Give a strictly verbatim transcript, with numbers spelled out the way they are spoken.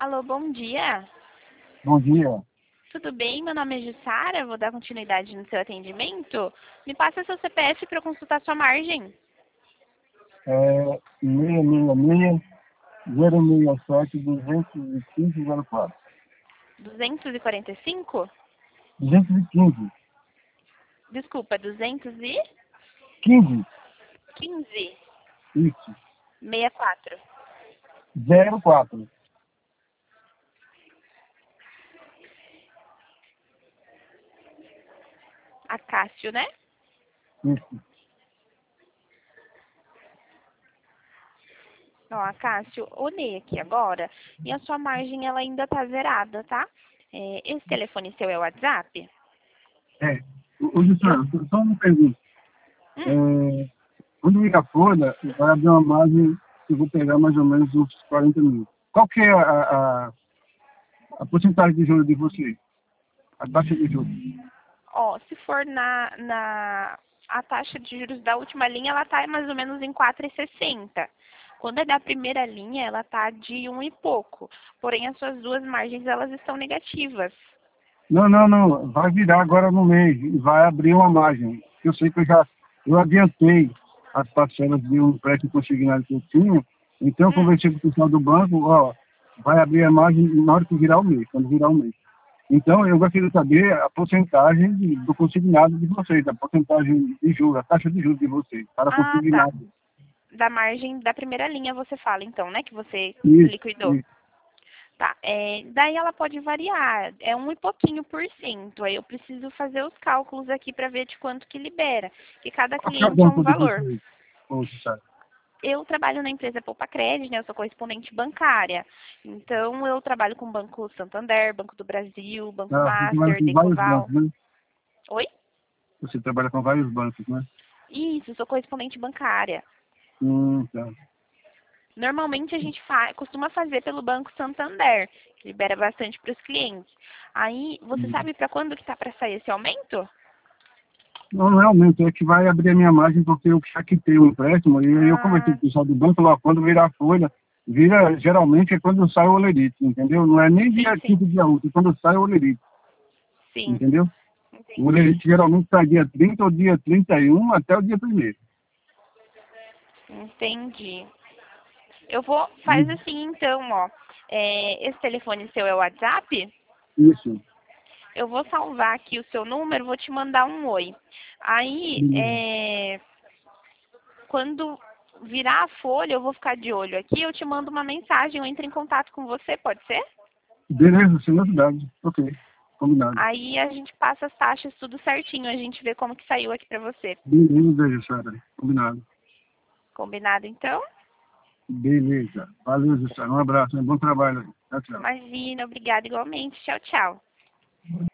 Alô, bom dia. Bom dia. Tudo bem? Meu nome é Jussara, vou dar continuidade no seu atendimento. Me passa seu C P F para eu consultar sua margem. É seis seis seis, zero seis sete, duzentos e quinze, zero quatro. duzentos e quarenta e cinco? duzentos e quinze. Desculpa, duzentos e quinze. quinze? Isso. sessenta e quatro. zero quatro. Acácio, né? Isso. Ó, Acácio, olhei aqui agora e a sua margem ela ainda tá zerada, tá? É, esse telefone seu é o WhatsApp? É. Ô, Jussara, Eu... só uma pergunta. Hum, É, quando liga a folha, vai abrir uma margem que eu vou pegar mais ou menos uns quarenta mil. Qual que é a, a, a porcentagem de juros de você? A taxa de juros? ó, se for na, na a taxa de juros da última linha, ela tá mais ou menos em quatro e sessenta. Quando é da primeira linha, ela tá de um e pouco. Porém, as suas duas margens, elas estão negativas. Não, não, não. Vai virar agora no mês e vai abrir uma margem. Eu sei que eu já eu adiantei as parcelas de um empréstimo consignado que eu tinha. Então eu Hum. conversei com o pessoal do banco, ó, vai abrir a margem na hora que virar o mês, quando virar o mês. Então eu gostaria de saber a porcentagem de- do consignado de vocês, a porcentagem de juros, a taxa de juros de vocês, para Ah, tá. consignado. Da margem da primeira linha você fala, então, né? Que você Isso, liquidou. isso. Tá. É, daí ela pode variar. É um e pouquinho por cento. Aí eu preciso fazer os cálculos aqui para ver de quanto que libera. Que cada Qual que é o cliente é um banco de valor. vocês? Poxa, sabe? Eu trabalho na empresa Poupa Crédito, né? Eu sou correspondente bancária. Então, eu trabalho com o Banco Santander, Banco do Brasil, Banco Ah, você trabalha Master, com vários Decoval. bancos, né? Oi? Você trabalha com vários bancos, né? Isso, sou correspondente bancária. Hum, tá. Normalmente, a gente fa costuma fazer pelo Banco Santander, que libera bastante para os clientes. Aí, você sabe para quando que tá para sair esse aumento? Não, não é aumento, é que vai abrir a minha margem porque eu já quitei o empréstimo e aí eu conversei Ah, com o pessoal do banco, falou, ó, quando virar a folha, vira, geralmente é quando sai o olerite, entendeu? Não é nem sim, dia sim. quinto, dia útil, é quando sai o olerite, Sim, entendeu? O entendi. olerite geralmente sai dia trinta ou dia trinta e um até o dia primeiro. Entendi. Eu vou, faz assim então, ó. É, esse telefone seu é o WhatsApp? Isso. Eu vou salvar aqui o seu número, vou te mandar um oi. Aí, Beleza, é, quando virar a folha, eu vou ficar de olho aqui, eu te mando uma mensagem, eu entro em contato com você, pode ser? Beleza, sem novidade. Ok, combinado. Aí a gente passa as taxas tudo certinho, a gente vê como que saiu aqui pra você. Beleza, Jussara, combinado. Combinado então? Beleza. Valeu, Jussara. Um abraço, um bom trabalho aí. Tchau, tchau. Imagina, obrigada igualmente. Tchau, tchau.